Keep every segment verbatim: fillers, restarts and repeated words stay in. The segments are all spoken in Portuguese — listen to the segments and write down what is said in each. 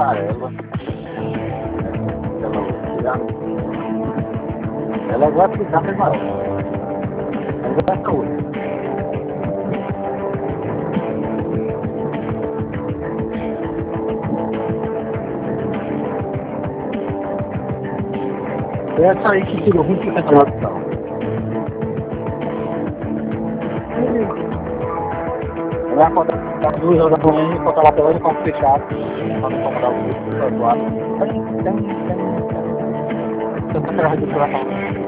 amarela. Ela, ela gosta de café amarelo. Ela gosta hoje. É essa aí que tirou vinte por cento da produção. Ela vai acordar às duas horas da manhã e botar lá pela de campo fechado. Para não incomodar o público do outro lado. Tem, tem, tem. Tentando pegar a redução.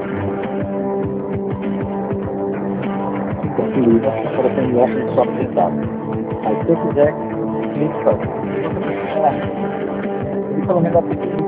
Enquanto liga, agora tem o óculos só apresentado. Aí se eu quiser, clique só. E pelo menos a